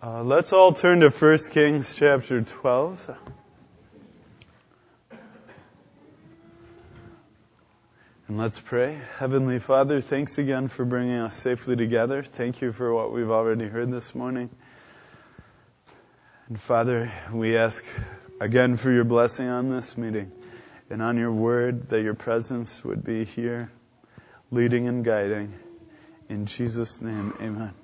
Let's all turn to 1 Kings chapter 12. And let's pray. Heavenly Father, thanks again for bringing us safely together. Thank you for what we've already heard this morning. And Father, we ask again for your blessing on this meeting and on your word, that your presence would be here, leading and guiding. In Jesus' name, amen.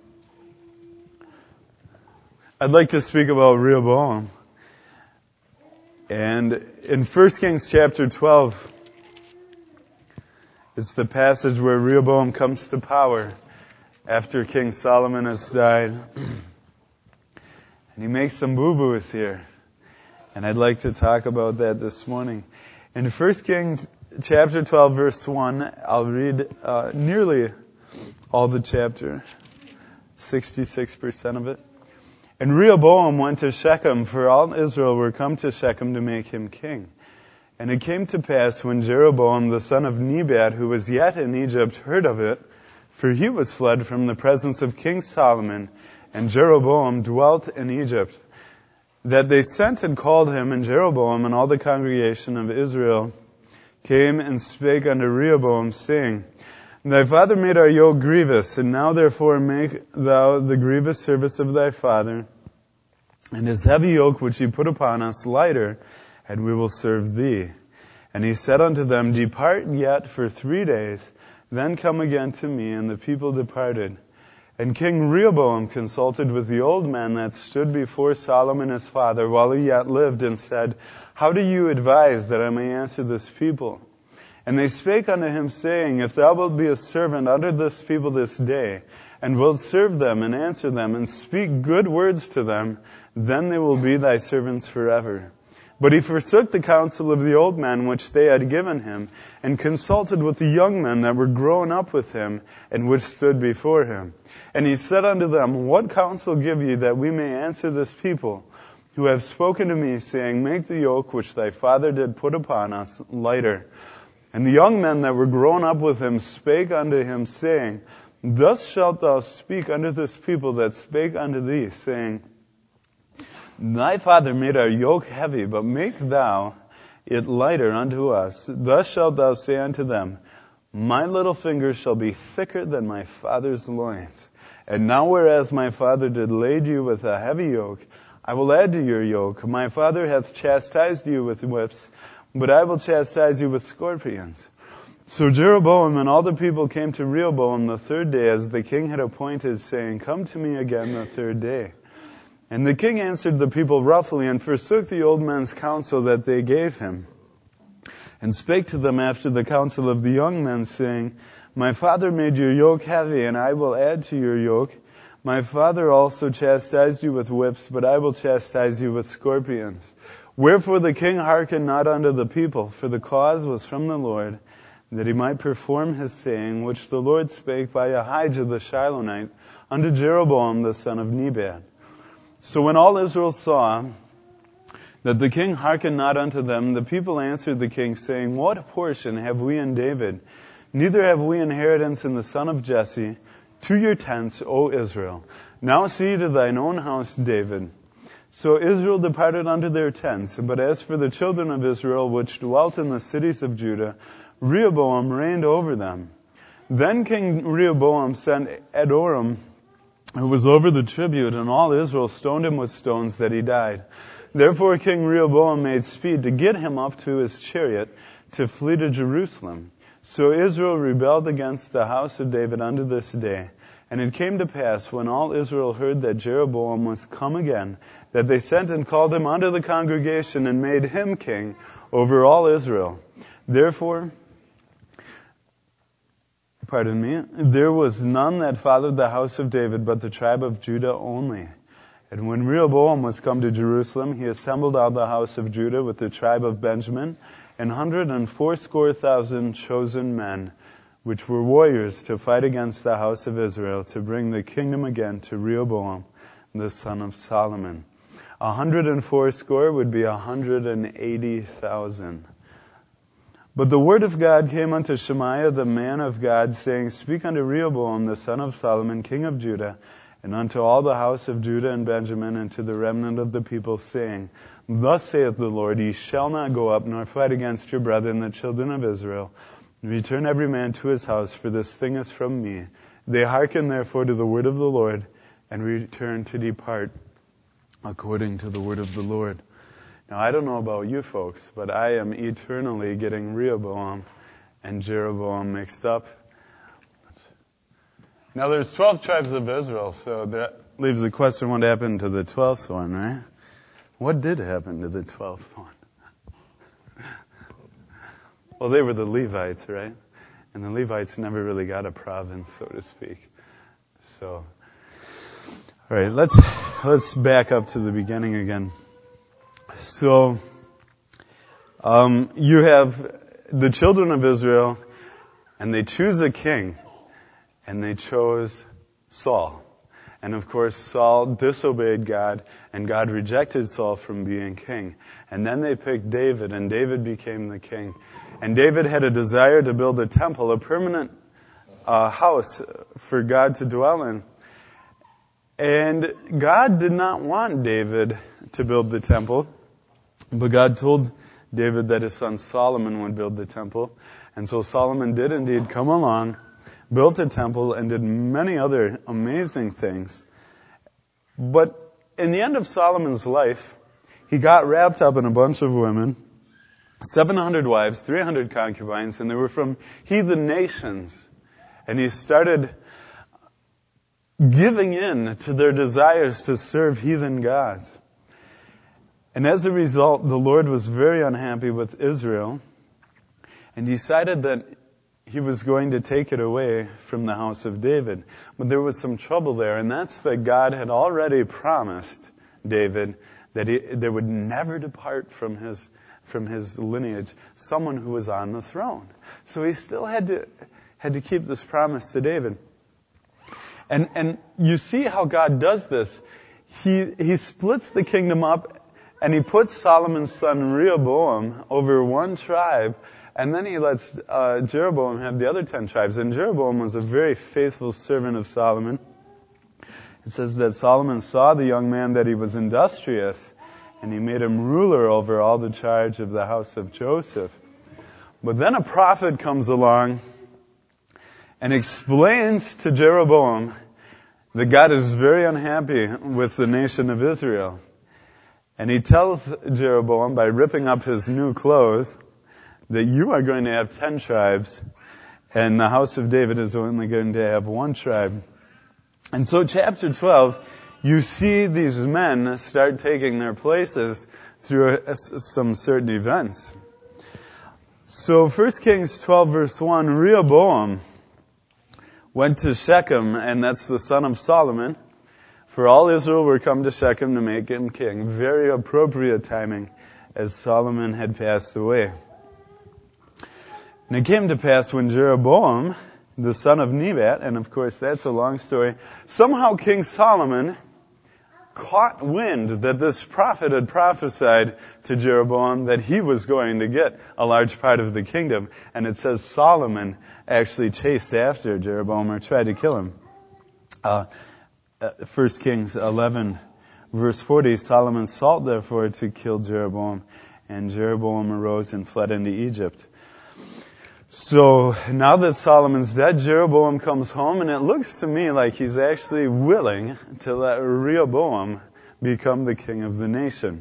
I'd like to speak about Rehoboam. And in 1 Kings chapter 12, it's the passage where Rehoboam comes to power after King Solomon has died. And he makes some boo-boos here. And I'd like to talk about that this morning. In 1 Kings chapter 12, verse 1, I'll read nearly all the chapter, 66% of it. And Rehoboam went to Shechem, for all Israel were come to Shechem to make him king. And it came to pass, when Jeroboam the son of Nebat, who was yet in Egypt, heard of it, for he was fled from the presence of King Solomon, and Jeroboam dwelt in Egypt, that they sent and called him, and Jeroboam and all the congregation of Israel came and spake unto Rehoboam, saying, Thy father made our yoke grievous, and now therefore make thou the grievous service of thy father, and his heavy yoke which he put upon us lighter, and we will serve thee. And he said unto them, Depart yet for 3 days, then come again to me. And the people departed. And King Rehoboam consulted with the old men that stood before Solomon his father while he yet lived, and said, How do you advise that I may answer this people? And they spake unto him, saying, If thou wilt be a servant unto this people this day, and wilt serve them and answer them, and speak good words to them, then they will be thy servants forever. But he forsook the counsel of the old men which they had given him, and consulted with the young men that were grown up with him, and which stood before him. And he said unto them, What counsel give ye that we may answer this people, who have spoken to me, saying, Make the yoke which thy father did put upon us lighter? And the young men that were grown up with him spake unto him, saying, Thus shalt thou speak unto this people that spake unto thee, saying, Thy father made our yoke heavy, but make thou it lighter unto us. Thus shalt thou say unto them, My little finger shall be thicker than my father's loins. And now whereas my father did lade you with a heavy yoke, I will add to your yoke. My father hath chastised you with whips, but I will chastise you with scorpions. So Jeroboam and all the people came to Rehoboam the 3rd day, as the king had appointed, saying, Come to me again the 3rd day. And the king answered the people roughly, and forsook the old men's counsel that they gave him, and spake to them after the counsel of the young men, saying, My father made your yoke heavy, and I will add to your yoke. My father also chastised you with whips, but I will chastise you with scorpions. Wherefore the king hearkened not unto the people, for the cause was from the Lord, that he might perform his saying, which the Lord spake by Ahijah the Shilonite unto Jeroboam the son of Nebat. So when all Israel saw that the king hearkened not unto them, the people answered the king, saying, What portion have we in David? Neither have we inheritance in the son of Jesse. To your tents, O Israel. Now see to thine own house, David. So Israel departed unto their tents. But as for the children of Israel, which dwelt in the cities of Judah, Rehoboam reigned over them. Then King Rehoboam sent Adoram, who was over the tribute, and all Israel stoned him with stones that he died. Therefore King Rehoboam made speed to get him up to his chariot to flee to Jerusalem. So Israel rebelled against the house of David unto this day. And it came to pass, when all Israel heard that Jeroboam was come again, that they sent and called him unto the congregation, and made him king over all Israel. Therefore, there was none that followed the house of David, but the tribe of Judah only. And when Rehoboam was come to Jerusalem, he assembled all the house of Judah with the tribe of Benjamin, 180,000 chosen men, which were warriors to fight against the house of Israel, to bring the kingdom again to Rehoboam, the son of Solomon. 180 would be 180,000. But the word of God came unto Shemaiah the man of God, saying, Speak unto Rehoboam the son of Solomon, king of Judah, and unto all the house of Judah and Benjamin, and to the remnant of the people, saying, Thus saith the Lord, ye shall not go up, nor fight against your brethren, the children of Israel. Return every man to his house, for this thing is from me. They hearken therefore to the word of the Lord, and return to depart according to the word of the Lord. Now, I don't know about you folks, but I am eternally getting Rehoboam and Jeroboam mixed up. Now, there's 12 tribes of Israel, so that leaves the question, what happened to the 12th one, right? What did happen to the 12th one? Well, they were the Levites, right? And the Levites never really got a province, so to speak. So, all right, let's back up to the beginning again. So, you have the children of Israel, and they choose a king, and they chose Saul. And of course, Saul disobeyed God, and God rejected Saul from being king. And then they picked David, and David became the king. And David had a desire to build a temple, a permanent house for God to dwell in. And God did not want David to build the temple, but God told David that his son Solomon would build the temple. And so Solomon did indeed come along, built a temple, and did many other amazing things. But in the end of Solomon's life, he got wrapped up in a bunch of women, 700 wives, 300 concubines, and they were from heathen nations. And he started giving in to their desires to serve heathen gods. And as a result, the Lord was very unhappy with Israel and decided that he was going to take it away from the house of David. But there was some trouble there, and that's that God had already promised David that there would never depart from his lineage someone who was on the throne. So he still had to keep this promise to David. And you see how God does this. He splits the kingdom up, and he puts Solomon's son Rehoboam over one tribe, and then he lets Jeroboam have the other 10 tribes. And Jeroboam was a very faithful servant of Solomon. It says that Solomon saw the young man that he was industrious, and he made him ruler over all the charge of the house of Joseph. But then a prophet comes along and explains to Jeroboam that God is very unhappy with the nation of Israel. And he tells Jeroboam, by ripping up his new clothes, that you are going to have 10 tribes, and the house of David is only going to have one tribe. And so chapter 12, you see these men start taking their places through some certain events. So 1 Kings 12 verse 1, Rehoboam went to Shechem, and that's the son of Solomon, for all Israel were come to Shechem to make him king. Very appropriate timing, as Solomon had passed away. And it came to pass when Jeroboam, the son of Nebat, and of course that's a long story, somehow King Solomon caught wind that this prophet had prophesied to Jeroboam that he was going to get a large part of the kingdom. And it says Solomon actually chased after Jeroboam or tried to kill him. 1 Kings 11 verse 40, Solomon sought therefore to kill Jeroboam, and Jeroboam arose and fled into Egypt. So now that Solomon's dead, Jeroboam comes home, and it looks to me like he's actually willing to let Rehoboam become the king of the nation.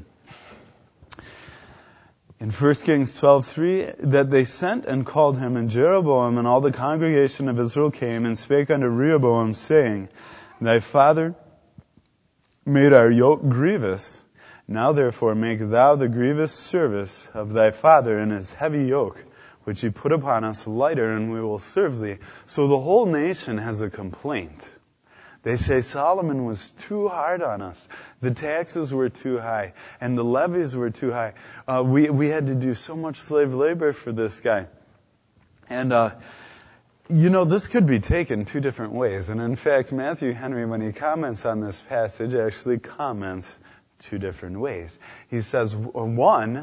In 1 Kings 12:3, that they sent and called him, and Jeroboam and all the congregation of Israel came and spake unto Rehoboam, saying, Thy father made our yoke grievous. Now therefore make thou the grievous service of thy father in his heavy yoke, which he put upon us, lighter, and we will serve thee. So the whole nation has a complaint. They say Solomon was too hard on us. The taxes were too high, and the levies were too high. We had to do so much slave labor for this guy. And, this could be taken two different ways. And in fact, Matthew Henry, when he comments on this passage, actually comments two different ways. He says, one,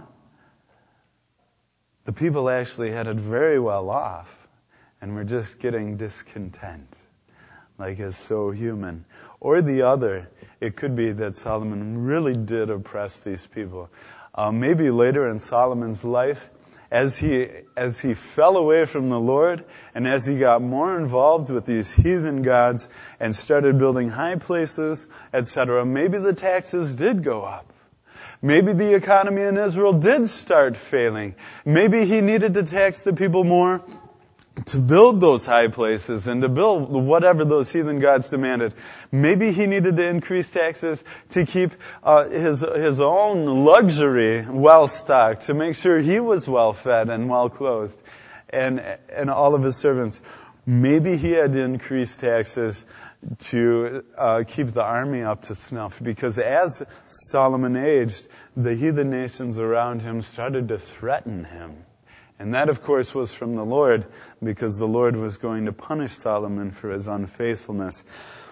the people actually had it very well off and were just getting discontent, like is so human. or the other, it could be that Solomon really did oppress these people. Maybe later in Solomon's life, as he fell away from the Lord and as he got more involved with these heathen gods and started building high places, etc., maybe the taxes did go up. Maybe the economy in Israel did start failing. Maybe he needed to tax the people more to build those high places and to build whatever those heathen gods demanded. Maybe he needed to increase taxes to keep his own luxury well stocked, to make sure he was well fed and well clothed, and all of his servants. Maybe he had to increase taxes to keep the army up to snuff, because as Solomon aged, the heathen nations around him started to threaten him. And that, of course, was from the Lord, because the Lord was going to punish Solomon for his unfaithfulness.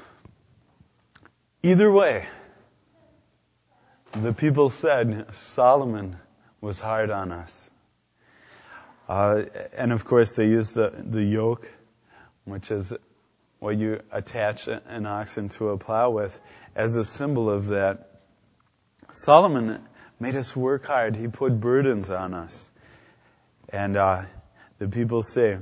Either way, the people said Solomon was hard on us. And of course, they used the yoke, which is what you attach an oxen to a plow with, as a symbol of that. Solomon made us work hard. He put burdens on us. And the people say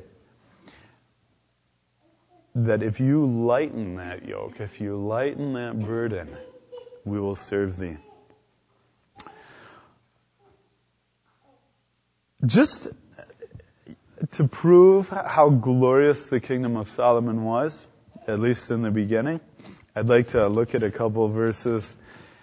that if you lighten that yoke, if you lighten that burden, we will serve thee. Just to prove how glorious the kingdom of Solomon was, at least in the beginning, I'd like to look at a couple of verses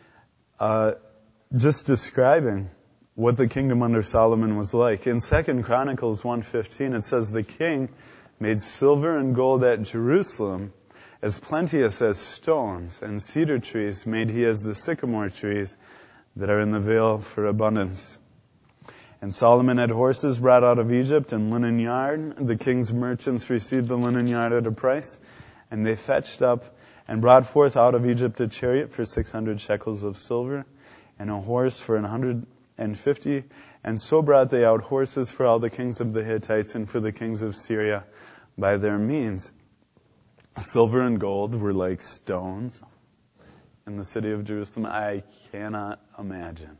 just describing what the kingdom under Solomon was like. In 2 Chronicles 1:15, it says, "The king made silver and gold at Jerusalem as plenteous as stones, and cedar trees made he as the sycamore trees that are in the vale for abundance. And Solomon had horses brought out of Egypt and linen yard. The king's merchants received the linen yard at a price, and they fetched up and brought forth out of Egypt a chariot for 600 shekels of silver, and a horse for 150, and so brought they out horses for all the kings of the Hittites and for the kings of Syria by their means." Silver and gold were like stones in the city of Jerusalem. I cannot imagine.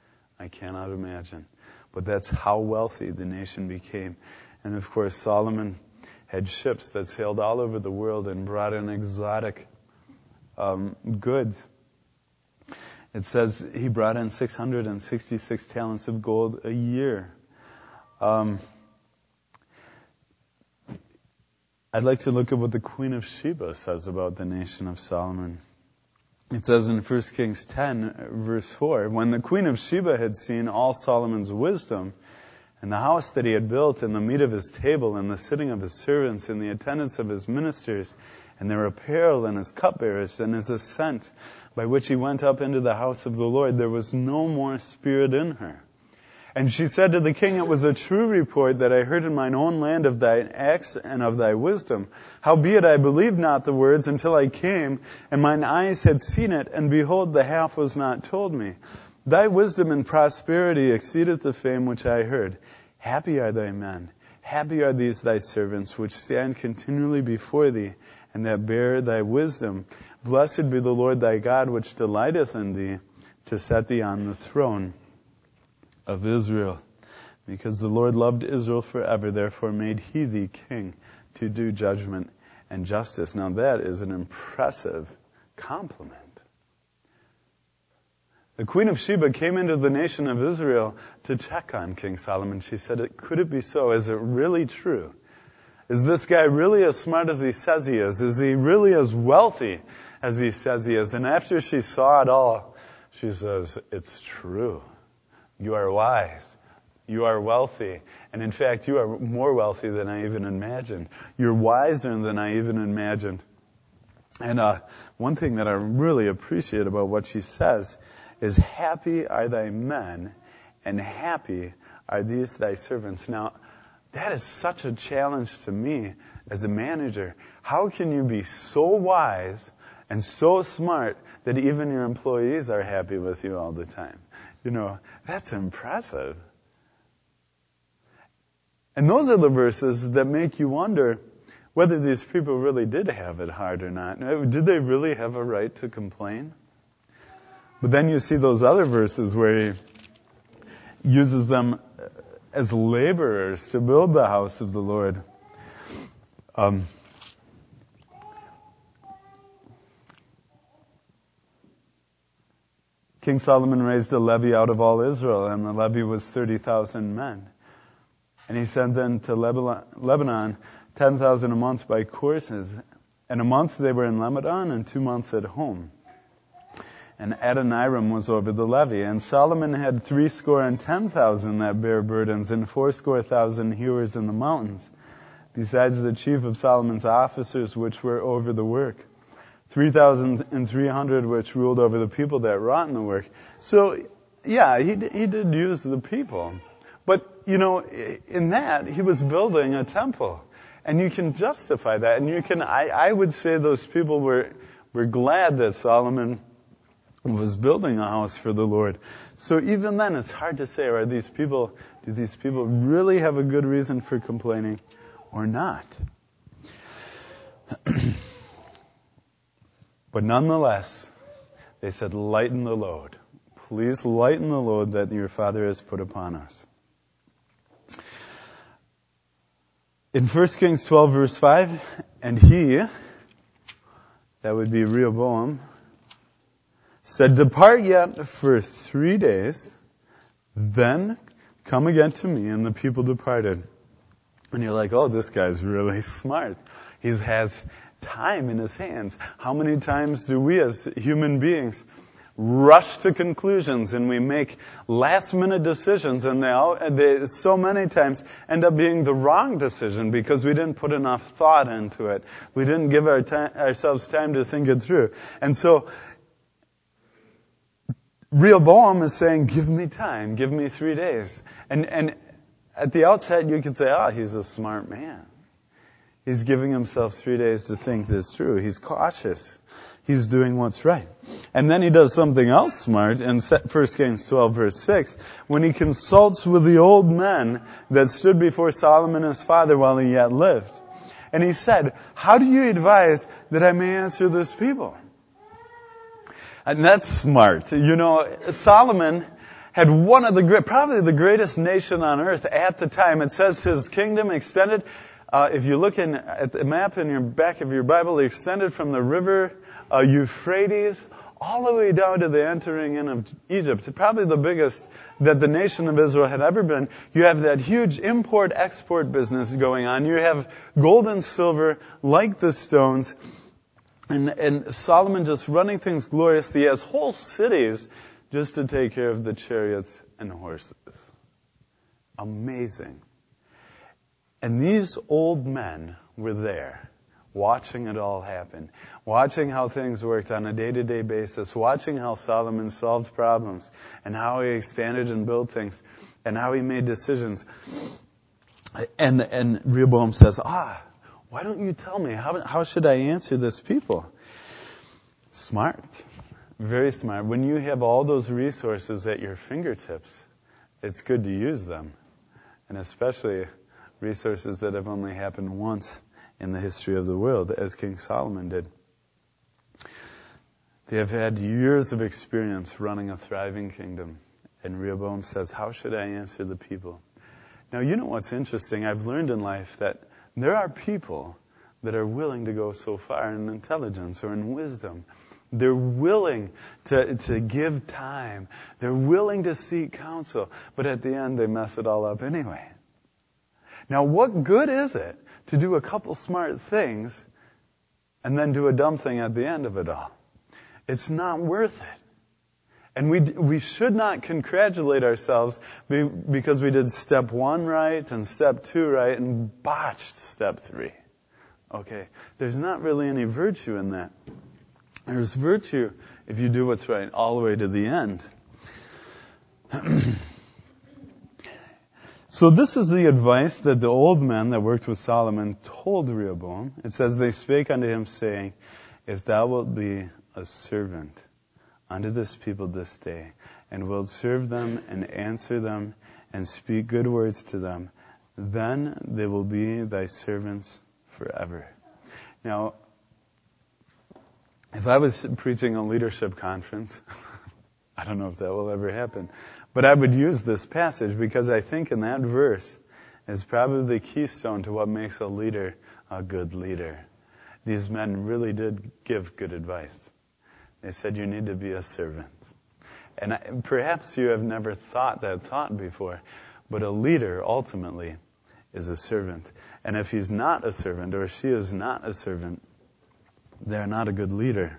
But that's how wealthy the nation became. And of course, Solomon had ships that sailed all over the world and brought in exotic goods. It says he brought in 666 talents of gold a year. I'd like to look at what the Queen of Sheba says about the nation of Solomon. It says in 1 Kings 10, verse 4, "When the Queen of Sheba had seen all Solomon's wisdom, and the house that he had built, and the meat of his table, and the sitting of his servants, and the attendance of his ministers, and their apparel, and his cupbearers, and his ascent, by which he went up into the house of the Lord, there was no more spirit in her. And she said to the king, It was a true report that I heard in mine own land of thy acts and of thy wisdom. Howbeit I believed not the words until I came, and mine eyes had seen it, and behold, the half was not told me. Thy wisdom and prosperity exceedeth the fame which I heard. Happy are thy men, happy are these thy servants, which stand continually before thee, and that bear thy wisdom. Blessed be the Lord thy God, which delighteth in thee, to set thee on the throne of Israel. Because the Lord loved Israel forever, therefore made he thee king to do judgment and justice." Now that is an impressive compliment. The Queen of Sheba came into the nation of Israel to check on King Solomon. She said, "Could it be so? Is it really true? Is this guy really as smart as he says he is? Is he really as wealthy as he says he is?" And after she saw it all, she says, "It's true. You are wise. You are wealthy. And in fact, you are more wealthy than I even imagined. You're wiser than I even imagined." And one thing that I really appreciate about what she says is, "Happy are thy men, and happy are these thy servants." Now, that is such a challenge to me as a manager. How can you be so wise and so smart that even your employees are happy with you all the time? You know, that's impressive. And those are the verses that make you wonder, whether these people really did have it hard or not. Did they really have a right to complain? But then you see those other verses where he uses them as laborers to build the house of the Lord. King Solomon raised a levy out of all Israel, and the levy was 30,000 men. And he sent then to Lebanon 10,000 a month by courses. And a month they were in Lebanon, and 2 months at home. And Adoniram was over the levy. And Solomon had 70,000 that bare burdens, and 80,000 hewers in the mountains, besides the chief of Solomon's officers which were over the work. 3,300 which ruled over the people that wrought in the work. So, yeah, he did use the people. But, in that, he was building a temple. And you can justify that. And I would say those people were glad that Solomon was building a house for the Lord. So even then, it's hard to say, do these people really have a good reason for complaining or not? But nonetheless, they said, lighten the load. Please lighten the load that your father has put upon us. In 1 Kings 12, verse 5, and he, that would be Rehoboam, said, depart yet for 3 days, then come again to me. And the people departed. And you're like, oh, this guy's really smart. He has time in his hands. How many times do we as human beings rush to conclusions and we make last minute decisions, and they so many times end up being the wrong decision because we didn't put enough thought into it. We didn't give ourselves time to think it through. And so Rehoboam is saying, give me time, give me 3 days. And at the outset you could say, he's a smart man. He's giving himself 3 days to think this through. He's cautious. He's doing what's right. And then he does something else smart in 1 Kings 12, verse 6, when he consults with the old men that stood before Solomon his father while he yet lived. And he said, how do you advise that I may answer this people? And that's smart. Solomon had one of probably the greatest nation on earth at the time. It says his kingdom extended, if you look at the map in your back of your Bible, it extended from the river Euphrates all the way down to the entering in of Egypt. Probably the biggest that the nation of Israel had ever been. You have that huge import-export business going on. You have gold and silver like the stones. And Solomon just running things gloriously. He has whole cities just to take care of the chariots and horses. Amazing. And these old men were there, watching it all happen, watching how things worked on a day-to-day basis, watching how Solomon solved problems, and how he expanded and built things, and how he made decisions. And Rehoboam says, why don't you tell me? How should I answer this people? Smart. Very smart. When you have all those resources at your fingertips, it's good to use them. And especially resources that have only happened once in the history of the world, as King Solomon did. They have had years of experience running a thriving kingdom. And Rehoboam says, how should I answer the people? Now, you know what's interesting? I've learned in life that there are people that are willing to go so far in intelligence or in wisdom. They're willing to give time. They're willing to seek counsel. But at the end, they mess it all up anyway. Now, what good is it to do a couple smart things and then do a dumb thing at the end of it all? It's not worth it. And we should not congratulate ourselves because we did step 1 right and step 2 right and botched step 3. Okay? There's not really any virtue in that. There's virtue if you do what's right all the way to the end. So this is the advice that the old men that worked with Solomon told Rehoboam. It says, they spake unto him, saying, if thou wilt be a servant unto this people this day, and wilt serve them and answer them and speak good words to them, then they will be thy servants forever. Now, if I was preaching a leadership conference, I don't know if that will ever happen, but I would use this passage because I think in that verse is probably the keystone to what makes a leader a good leader. These men really did give good advice. They said you need to be a servant. And perhaps you have never thought that thought before, but a leader ultimately is a servant. And if he's not a servant or she is not a servant, they're not a good leader.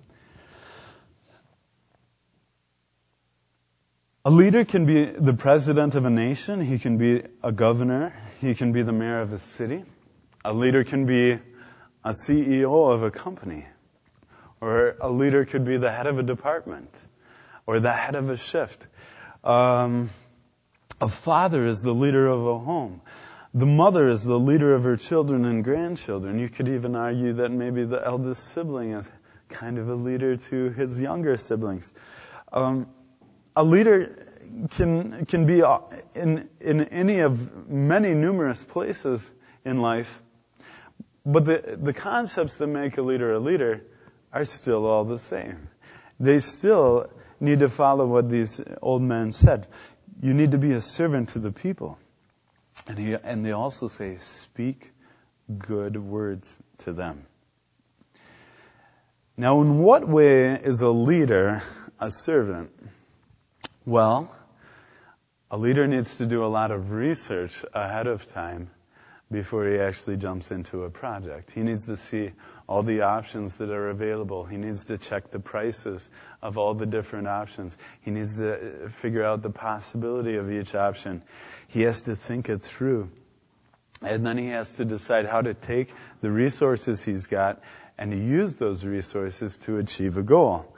A leader can be the president of a nation. He can be a governor. He can be the mayor of a city. A leader can be a CEO of a company. Or a leader could be the head of a department. Or the head of a shift. A father is the leader of a home. The mother is the leader of her children and grandchildren. You could even argue that maybe the eldest sibling is kind of a leader to his younger siblings. A leader can be in any of many numerous places in life, but the concepts that make a leader are still all the same. They still need to follow what these old men said. You need to be a servant to the people. And they also say, speak good words to them. Now, in what way is a leader a servant? Well, a leader needs to do a lot of research ahead of time before he actually jumps into a project. He needs to see all the options that are available. He needs to check the prices of all the different options. He needs to figure out the possibility of each option. He has to think it through. And then he has to decide how to take the resources he's got and to use those resources to achieve a goal.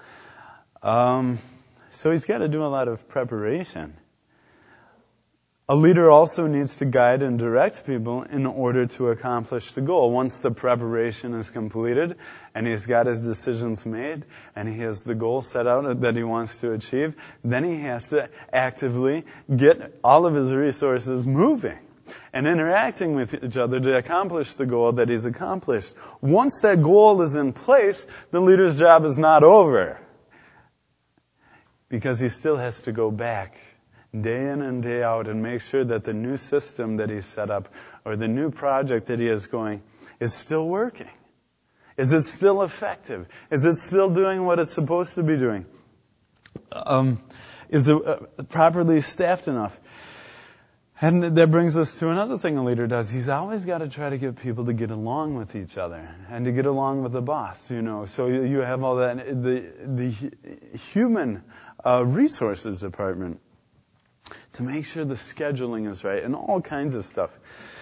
So he's got to do a lot of preparation. A leader also needs to guide and direct people in order to accomplish the goal. Once the preparation is completed and he's got his decisions made and he has the goal set out that he wants to achieve, then he has to actively get all of his resources moving and interacting with each other to accomplish the goal that he's accomplished. Once that goal is in place, the leader's job is not over, because he still has to go back day in and day out and make sure that the new system that he's set up or the new project that he is going is still working. Is it still effective? Is it still doing what it's supposed to be doing? Is it properly staffed enough? And that brings us to another thing a leader does. He's always got to try to get people to get along with each other and to get along with the boss, you know. So you have all that, the human resources department to make sure the scheduling is right and all kinds of stuff.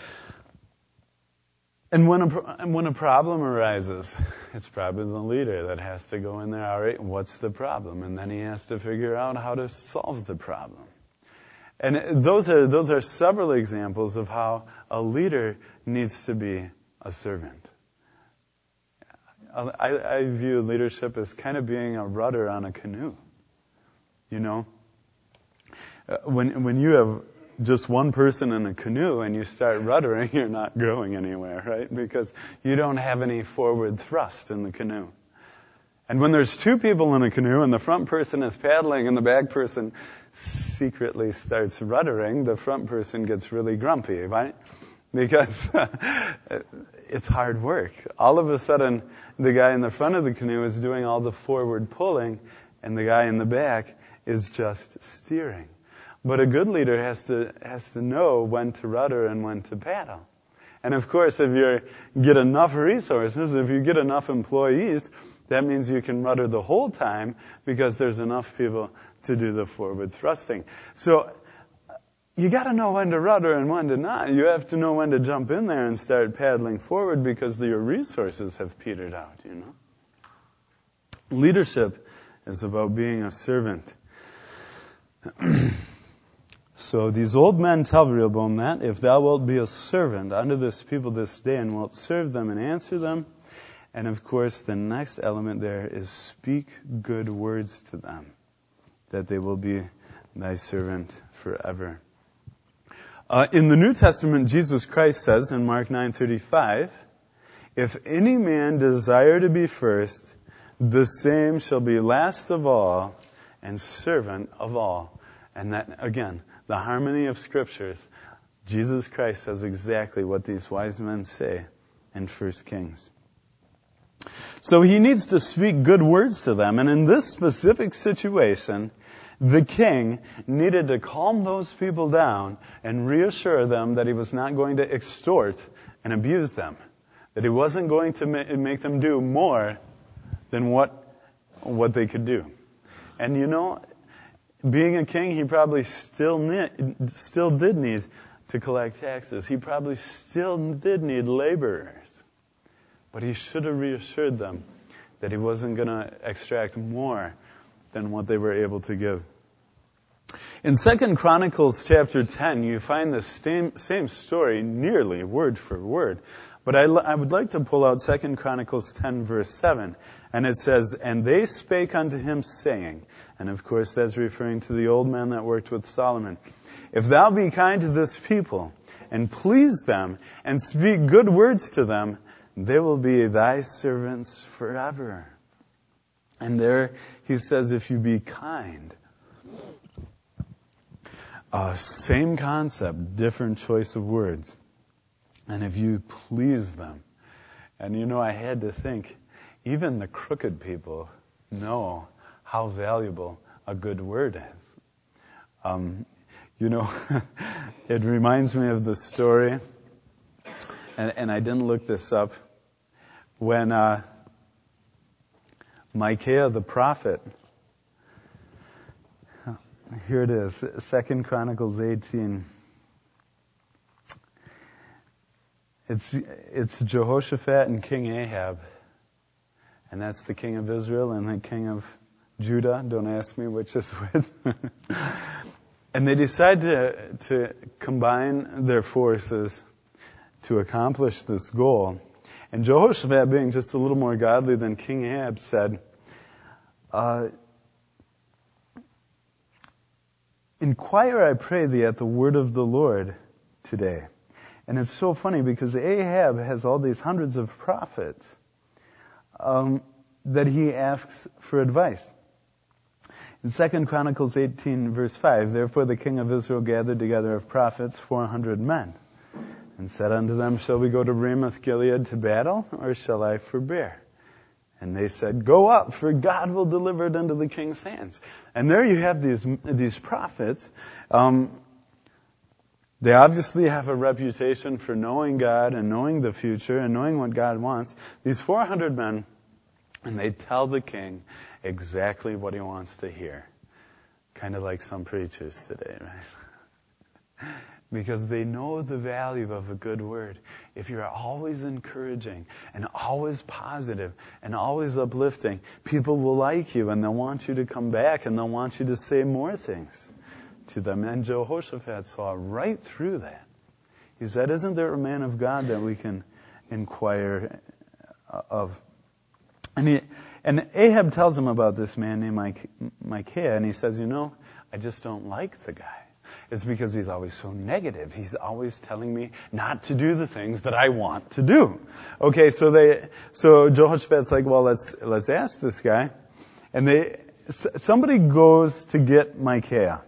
And when a problem arises, it's probably the leader that has to go in there, all right, what's the problem? And then he has to figure out how to solve the problem. And those are several examples of how a leader needs to be a servant. I view leadership as kind of being a rudder on a canoe. You know, when you have just one person in a canoe and you start ruddering, you're not going anywhere, right? Because you don't have any forward thrust in the canoe. And when there's two people in a canoe and the front person is paddling and the back person secretly starts ruddering, the front person gets really grumpy, right? Because it's hard work. All of a sudden, the guy in the front of the canoe is doing all the forward pulling and the guy in the back is just steering. But a good leader has to know when to rudder and when to paddle. And of course, if you get enough resources, if you get enough employees, that means you can rudder the whole time because there's enough people to do the forward thrusting. So you got to know when to rudder and when to not. You have to know when to jump in there and start paddling forward because your resources have petered out, you know. Leadership is about being a servant. So these old men tell Rehoboam that, if thou wilt be a servant unto this people this day, and wilt serve them and answer them. And of course, the next element there is speak good words to them, that they will be thy servant forever. In the New Testament, Jesus Christ says in Mark 9:35, If any man desire to be first, the same shall be last of all and servant of all. And that, again, the harmony of scriptures. Jesus Christ says exactly what these wise men say in 1 Kings. So he needs to speak good words to them. And in this specific situation, the king needed to calm those people down and reassure them that he was not going to extort and abuse them. That he wasn't going to make them do more than what they could do. And you know, being a king, he probably still did need to collect taxes. He probably still did need laborers. But he should have reassured them that he wasn't going to extract more than what they were able to give. In 2 Chronicles chapter 10, you find the same story nearly word for word. But I would like to pull out 2 Chronicles 10 verse 7. And it says, "And they spake unto him, saying," and of course that's referring to the old man that worked with Solomon, "If thou be kind to this people, and please them, and speak good words to them, they will be thy servants forever." And there he says, if you be kind. Same concept, different choice of words. And if you please them. And you know, I had to think, even the crooked people know how valuable a good word is. You know, it reminds me of the story, and I didn't look this up, when Micaiah the prophet, here it is, 2 Chronicles 18. It's Jehoshaphat and King Ahab. And that's the king of Israel and the king of Judah. Don't ask me which is which. And they decide to combine their forces to accomplish this goal. And Jehoshaphat, being just a little more godly than King Ahab, said, "Inquire, I pray thee, at the word of the Lord today." And it's so funny because Ahab has all these hundreds of prophets that he asks for advice. In 2 Chronicles 18 verse 5, "Therefore the king of Israel gathered together of prophets 400 men, and said unto them, Shall we go to Ramoth Gilead to battle, or shall I forbear? And they said, Go up, for God will deliver it into the king's hands." And there you have these prophets. They obviously have a reputation for knowing God and knowing the future and knowing what God wants. These 400 men, and they tell the king exactly what he wants to hear. Kind of like some preachers today, right? Because they know the value of a good word. If you're always encouraging and always positive and always uplifting, people will like you and they'll want you to come back and they'll want you to say more things to them. And Jehoshaphat saw right through that. He said, "Isn't there a man of God that we can inquire of?" And Ahab tells him about this man named Micaiah, and he says, "You know, I just don't like the guy. It's because he's always so negative. He's always telling me not to do the things that I want to do." Okay, so Jehoshaphat's like, "Well, let's ask this guy." And somebody goes to get Micaiah,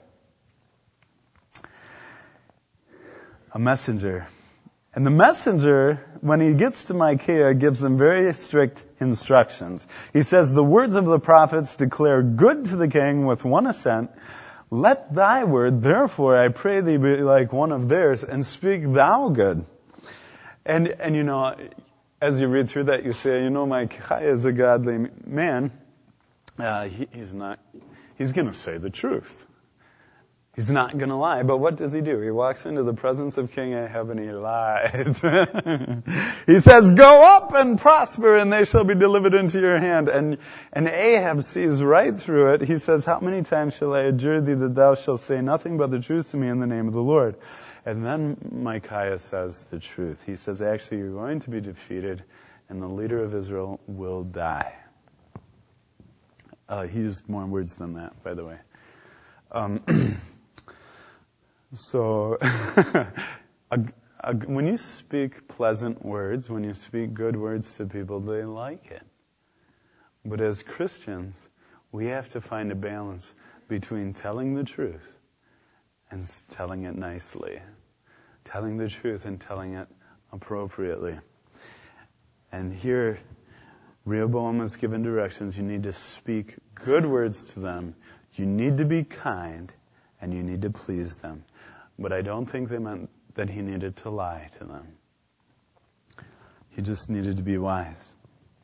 a messenger. And the messenger, when he gets to Micaiah, gives him very strict instructions. He says, "The words of the prophets declare good to the king with one assent. Let thy word, therefore, I pray thee, be like one of theirs, and speak thou good." And you know, as you read through that, you say, you know, Micaiah is a godly man. He's going to say the truth. He's not going to lie. But what does he do? He walks into the presence of King Ahab and he lies. He says, "Go up and prosper, and they shall be delivered into your hand." And Ahab sees right through it. He says, "How many times shall I adjure thee that thou shalt say nothing but the truth to me in the name of the Lord?" And then Micaiah says the truth. He says, "Actually, you're going to be defeated, and the leader of Israel will die." He used more words than that, by the way. So, when you speak pleasant words, when you speak good words to people, they like it. But as Christians, we have to find a balance between telling the truth and telling it nicely. Telling the truth and telling it appropriately. And here, Rehoboam is given directions. You need to speak good words to them. You need to be kind, and you need to please them. But I don't think they meant that he needed to lie to them. He just needed to be wise.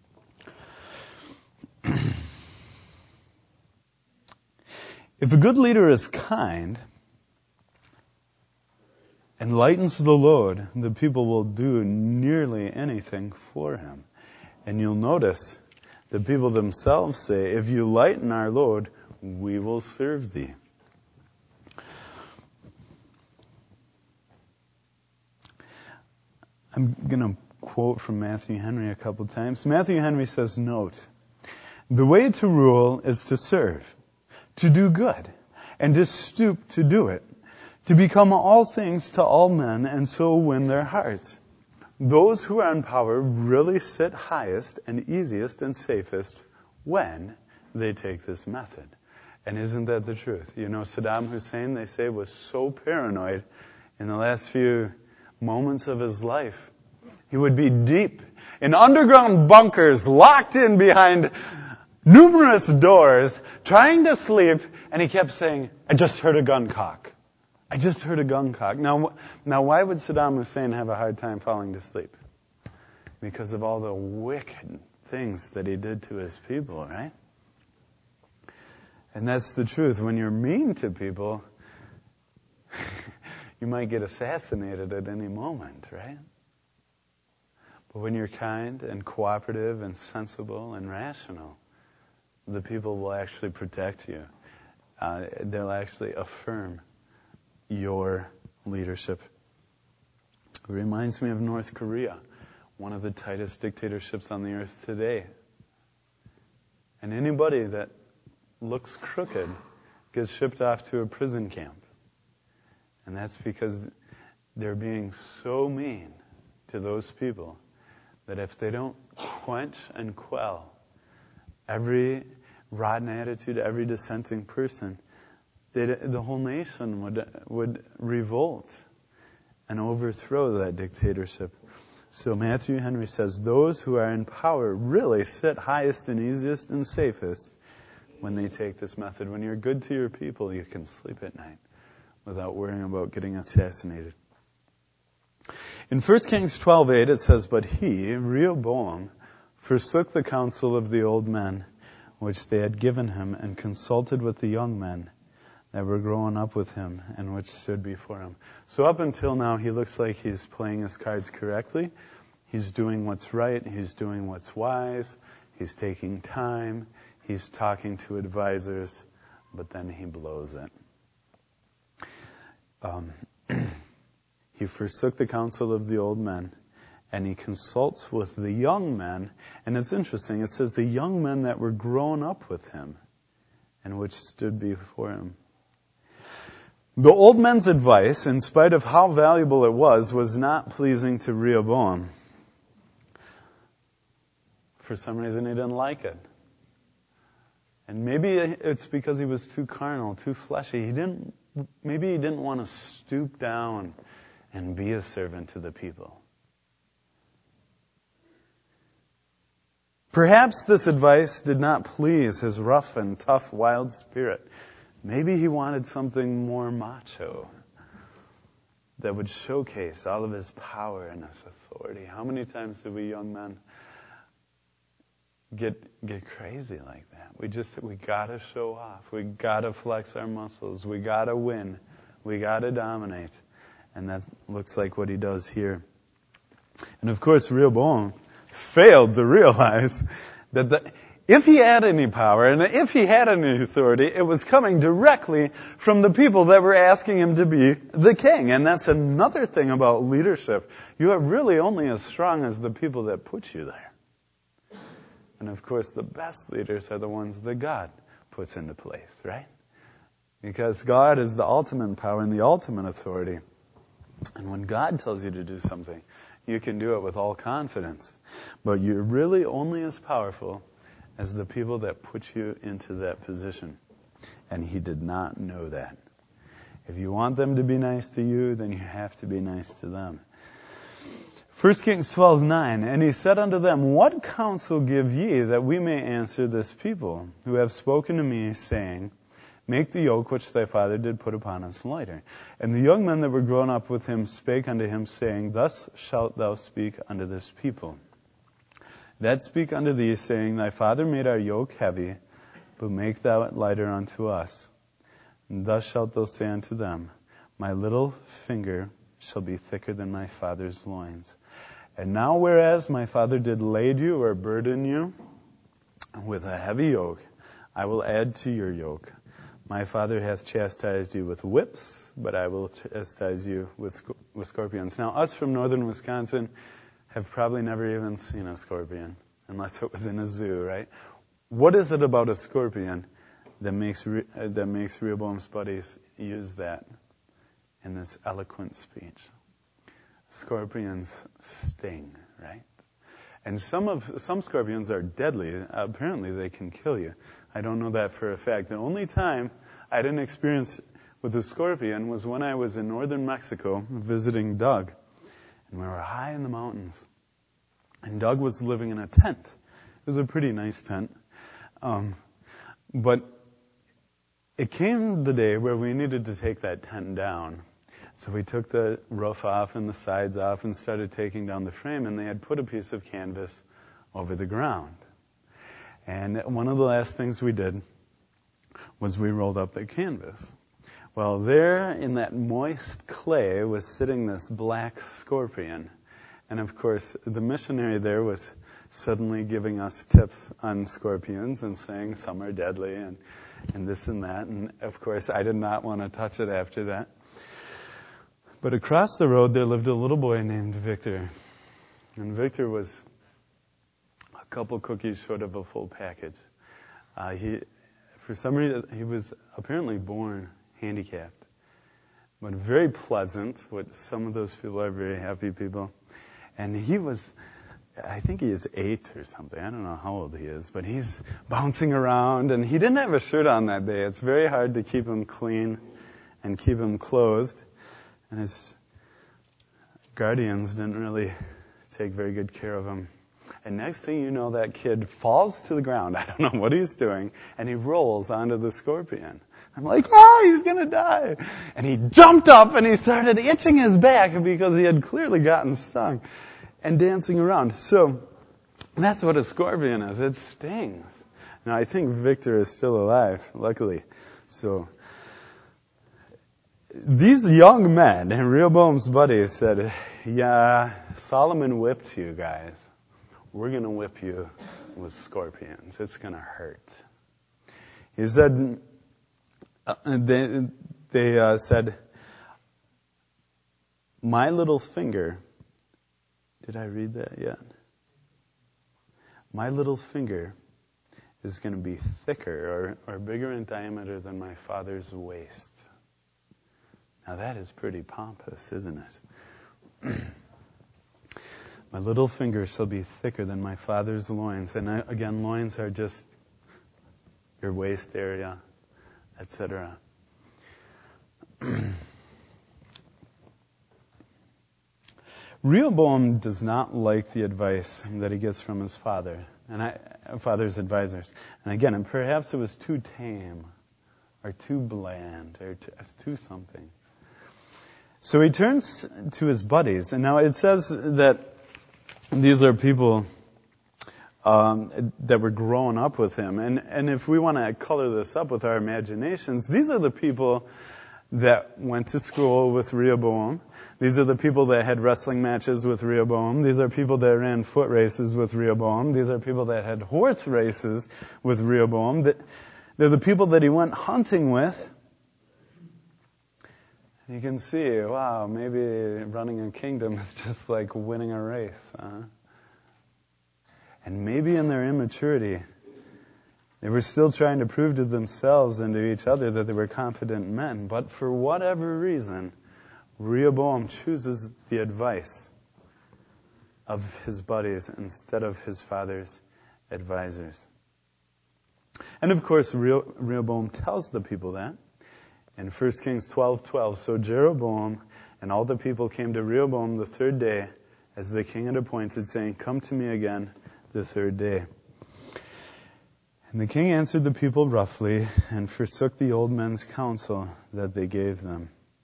If a good leader is kind, enlightens the Lord, the people will do nearly anything for him. And you'll notice the people themselves say, if you lighten our Lord, we will serve thee. I'm going to quote from Matthew Henry a couple times. Matthew Henry says, note, the way to rule is to serve, to do good, and to stoop to do it, to become all things to all men, and so win their hearts. Those who are in power really sit highest and easiest and safest when they take this method. And isn't that the truth? You know, Saddam Hussein, they say, was so paranoid in the last few moments of his life. He would be deep in underground bunkers, locked in behind numerous doors, trying to sleep, and he kept saying, I just heard a gun cock. I just heard a gun cock. Now, why would Saddam Hussein have a hard time falling to sleep? Because of all the wicked things that he did to his people, right? And that's the truth. When you're mean to people, you might get assassinated at any moment, right? But when you're kind and cooperative and sensible and rational, the people will actually protect you. They'll actually affirm your leadership. It reminds me of North Korea, one of the tightest dictatorships on the earth today. And anybody that looks crooked gets shipped off to a prison camp. And that's because they're being so mean to those people that if they don't quench and quell every rotten attitude, every dissenting person, the whole nation would revolt and overthrow that dictatorship. So Matthew Henry says, those who are in power really sit highest and easiest and safest when they take this method. When you're good to your people, you can sleep at night without worrying about getting assassinated. In 1 Kings 12:8 it says, but he, Rehoboam, forsook the counsel of the old men which they had given him, and consulted with the young men that were growing up with him and which stood before him. So up until now, he looks like he's playing his cards correctly. He's doing what's right. He's doing what's wise. He's taking time. He's talking to advisors. But then he blows it. He forsook the counsel of the old men, and he consults with the young men. And it's interesting. It says the young men that were grown up with him and which stood before him. The old men's advice, in spite of how valuable it was not pleasing to Rehoboam. For some reason, he didn't like it. And maybe it's because he was too carnal, too fleshy. Maybe he didn't want to stoop down and be a servant to the people. Perhaps this advice did not please his rough and tough, wild spirit. Maybe he wanted something more macho that would showcase all of his power and his authority. How many times do we young men get crazy like that? We gotta show off. We gotta flex our muscles. We gotta win. We gotta dominate. And that looks like what he does here. And of course, Rehoboam failed to realize that if he had any power and if he had any authority, it was coming directly from the people that were asking him to be the king. And that's another thing about leadership. You are really only as strong as the people that put you there. And of course, the best leaders are the ones that God puts into place, right? Because God is the ultimate power and the ultimate authority. And when God tells you to do something, you can do it with all confidence. But you're really only as powerful as the people that put you into that position. And he did not know that. If you want them to be nice to you, then you have to be nice to them. 1 Kings 12:9, and he said unto them, What counsel give ye, that we may answer this people, who have spoken to me, saying, Make the yoke which thy father did put upon us lighter. And the young men that were grown up with him spake unto him, saying, Thus shalt thou speak unto this people, that speak unto thee, saying, Thy father made our yoke heavy, but make thou it lighter unto us. And thus shalt thou say unto them, My little finger shall be thicker than my father's loins. And now whereas my father did lade you or burden you with a heavy yoke, I will add to your yoke. My father hath chastised you with whips, but I will chastise you with scorpions. Now, us from northern Wisconsin have probably never even seen a scorpion, unless it was in a zoo, right? What is it about a scorpion that makes Rehoboam's buddies use that in this eloquent speech? Scorpions sting, right? And some scorpions are deadly. Apparently, they can kill you. I don't know that for a fact. The only time I had an experience with a scorpion was when I was in northern Mexico visiting Doug. And we were high in the mountains. And Doug was living in a tent. It was a pretty nice tent. But it came the day where we needed to take that tent down. So we took the roof off and the sides off and started taking down the frame, and they had put a piece of canvas over the ground. And one of the last things we did was we rolled up the canvas. Well, there in that moist clay was sitting this black scorpion. And of course, the missionary there was suddenly giving us tips on scorpions and saying some are deadly and this and that. And of course, I did not want to touch it after that. But across the road, there lived a little boy named Victor. And Victor was a couple cookies short of a full package. For some reason, he was apparently born handicapped, but very pleasant. Some of those people are very happy people. And I think he is 8 or something. I don't know how old he is, but he's bouncing around, and he didn't have a shirt on that day. It's very hard to keep him clean and keep him clothed. And his guardians didn't really take very good care of him. And next thing you know, that kid falls to the ground. I don't know what he's doing. And he rolls onto the scorpion. I'm like, he's going to die. And he jumped up and he started itching his back because he had clearly gotten stung and dancing around. So that's what a scorpion is. It stings. Now, I think Victor is still alive, luckily. So these young men, and Rehoboam's buddies, said, yeah, Solomon whipped you guys. We're going to whip you with scorpions. It's going to hurt. He said, they said, my little finger, did I read that yet? My little finger is going to be thicker or bigger in diameter than my father's waist. Now that is pretty pompous, isn't it? My little finger shall be thicker than my father's loins. And again, loins are just your waist area, etc. Rehoboam does not like the advice that he gets from his father and father's advisors. And again, perhaps it was too tame or too bland or too something. So he turns to his buddies, and now it says that these are people that were growing up with him. And if we want to color this up with our imaginations, these are the people that went to school with Rehoboam. These are the people that had wrestling matches with Rehoboam. These are people that ran foot races with Rehoboam. These are people that had horse races with Rehoboam. They're the people that he went hunting with. You can see, wow, maybe running a kingdom is just like winning a race. And maybe in their immaturity, they were still trying to prove to themselves and to each other that they were confident men. But for whatever reason, Rehoboam chooses the advice of his buddies instead of his father's advisors. And of course, Rehoboam tells the people that in 1 Kings 12:12. So Jeroboam and all the people came to Rehoboam the third day, as the king had appointed, saying, "Come to me again the third day." And the king answered the people roughly, and forsook the old men's counsel that they gave them.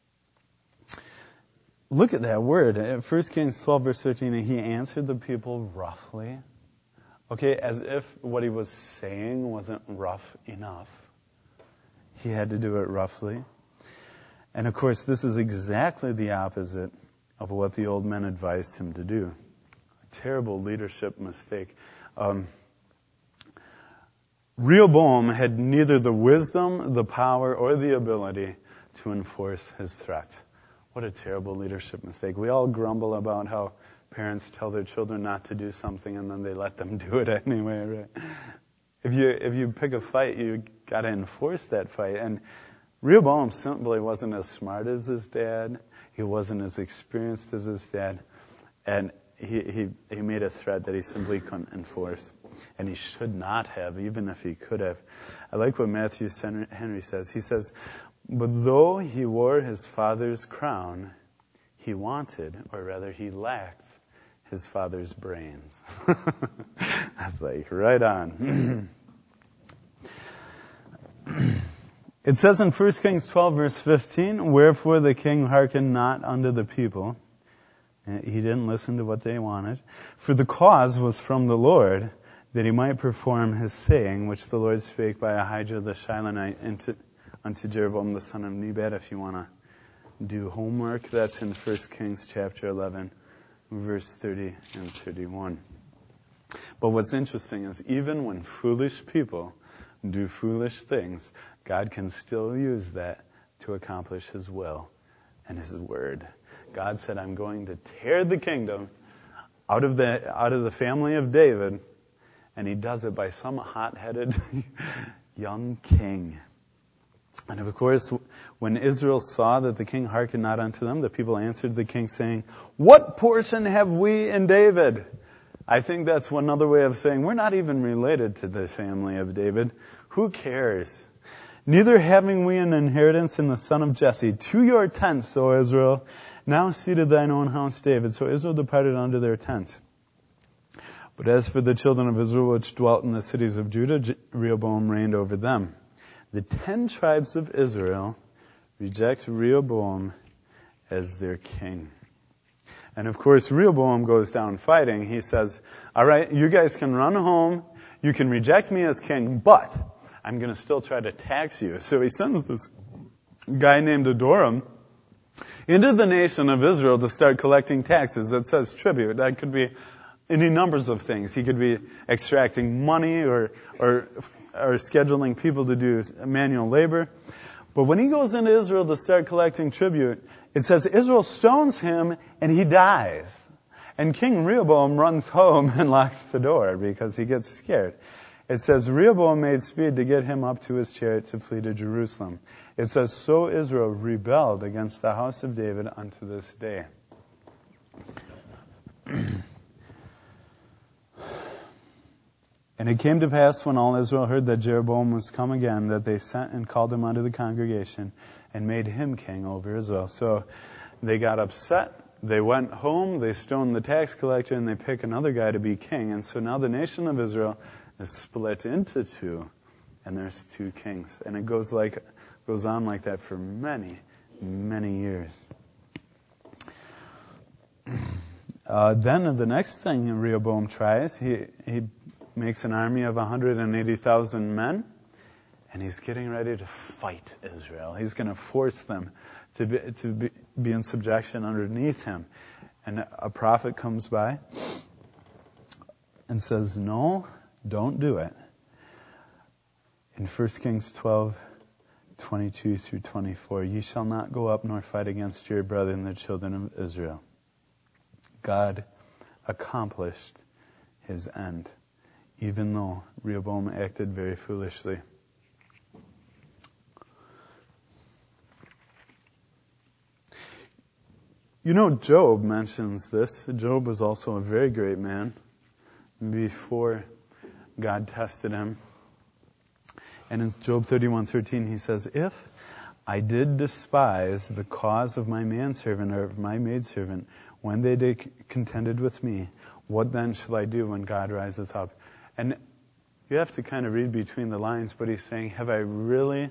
Look at that word. 1 Kings 12, verse 13, he answered the people roughly. Okay, as if what he was saying wasn't rough enough. He had to do it roughly. And of course, this is exactly the opposite of what the old men advised him to do. A terrible leadership mistake. Rehoboam had neither the wisdom, the power, or the ability to enforce his threat. What a terrible leadership mistake. We all grumble about how parents tell their children not to do something and then they let them do it anyway, right? If you pick a fight, you got to enforce that fight. And Rehoboam simply wasn't as smart as his dad. He wasn't as experienced as his dad. And he made a threat that he simply couldn't enforce. And he should not have, even if he could have. I like what Matthew Henry says. He says, "But though he wore his father's crown, he wanted, or rather he lacked, his father's brains." That's like right on. It says in 1 Kings 12, verse 15, "Wherefore the king hearkened not unto the people." He didn't listen to what they wanted. "For the cause was from the Lord, that he might perform his saying, which the Lord spake by Ahijah the Shilonite unto Jeroboam the son of Nebat." If you want to do homework, that's in 1 Kings chapter 11, verse 30 and 31. But what's interesting is even when foolish people do foolish things, God can still use that to accomplish His will and His word. God said, "I'm going to tear the kingdom out of the family of David," and He does it by some hot-headed young king. And of course, when Israel saw that the king hearkened not unto them, the people answered the king, saying, "What portion have we in David?" I think that's another way of saying we're not even related to the family of David. Who cares? "Neither having we an inheritance in the son of Jesse. To your tents, O Israel. Now see to thine own house, David." So Israel departed unto their tents. "But as for the children of Israel which dwelt in the cities of Judah, Rehoboam reigned over them." The 10 tribes of Israel reject Rehoboam as their king. And of course, Rehoboam goes down fighting. He says, "All right, you guys can run home. You can reject me as king, but I'm going to still try to tax you." So he sends this guy named Adoram into the nation of Israel to start collecting taxes. It says tribute. That could be any numbers of things. He could be extracting money or scheduling people to do manual labor. But when he goes into Israel to start collecting tribute, it says Israel stones him and he dies. And King Rehoboam runs home and locks the door because he gets scared. It says Rehoboam made speed to get him up to his chariot to flee to Jerusalem. It says, "So Israel rebelled against the house of David unto this day." And it came to pass when all Israel heard that Jeroboam was come again, that they sent and called him unto the congregation and made him king over Israel. So they got upset. They went home. They stoned the tax collector, and they pick another guy to be king. And so now the nation of Israel is split into two, and there's 2 kings. And it goes on like that for many, many years. Then the next thing Rehoboam tries, he makes an army of 180,000 men, and he's getting ready to fight Israel. He's going to force them to be in subjection underneath him. And a prophet comes by and says, "No, don't do it." In 1 Kings 12:22 through 24, "Ye shall not go up nor fight against your brethren, the children of Israel." God accomplished His end, even though Rehoboam acted very foolishly. Job mentions this. Job was also a very great man before God tested him. And in Job 31:13 he says, "If I did despise the cause of my manservant or of my maidservant, when they contended with me, what then shall I do when God riseth up?" And you have to kind of read between the lines, but he's saying, have I really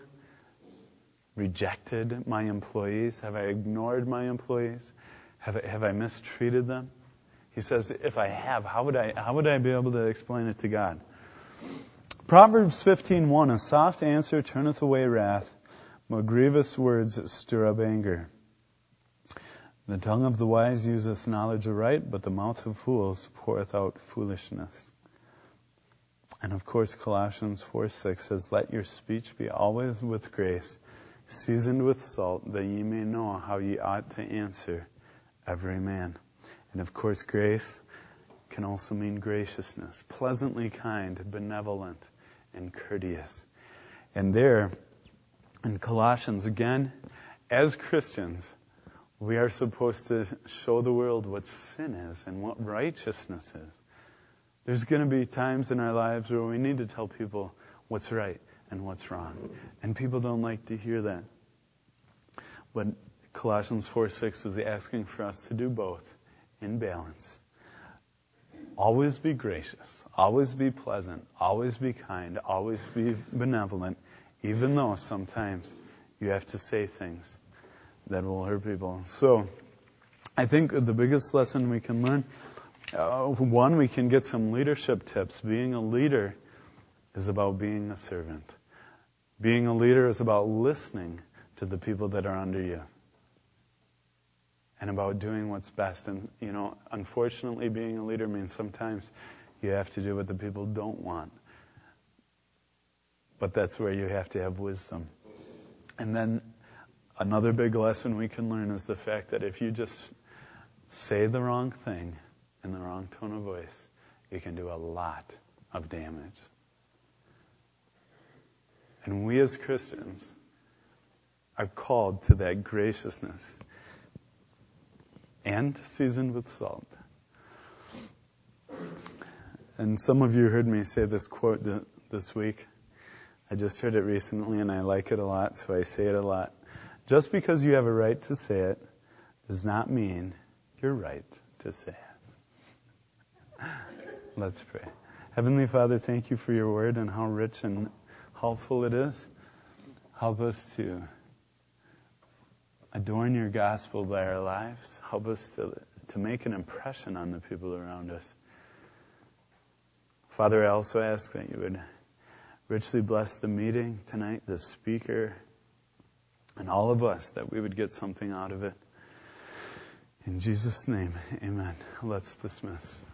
rejected my employees? Have I ignored my employees? Have I mistreated them? He says, if I have, how would I be able to explain it to God? Proverbs 15:1, "A soft answer turneth away wrath, but grievous words stir up anger. The tongue of the wise useth knowledge aright, but the mouth of fools poureth out foolishness." And of course, Colossians 4:6 says, "Let your speech be always with grace, seasoned with salt, that ye may know how ye ought to answer every man." And of course, grace can also mean graciousness, pleasantly kind, benevolent, and courteous. And there, in Colossians, again, as Christians, we are supposed to show the world what sin is and what righteousness is. There's going to be times in our lives where we need to tell people what's right and what's wrong. And people don't like to hear that. But Colossians 4:6 is asking for us to do both in balance. Always be gracious, always be pleasant, always be kind, always be benevolent, even though sometimes you have to say things that will hurt people. So, I think the biggest lesson we can learn, one, we can get some leadership tips. Being a leader is about being a servant. Being a leader is about listening to the people that are under you and about doing what's best. And, unfortunately, being a leader means sometimes you have to do what the people don't want. But that's where you have to have wisdom. And then another big lesson we can learn is the fact that if you just say the wrong thing in the wrong tone of voice, you can do a lot of damage. And we as Christians are called to that graciousness and seasoned with salt. And some of you heard me say this quote this week. I just heard it recently and I like it a lot, so I say it a lot. Just because you have a right to say it does not mean you're right to say it. Let's pray. Heavenly Father, thank you for your word and how rich and helpful it is. Help us to adorn your gospel by our lives. Help us to make an impression on the people around us. Father, I also ask that you would richly bless the meeting tonight, the speaker, and all of us, that we would get something out of it. In Jesus' name, amen. Let's dismiss.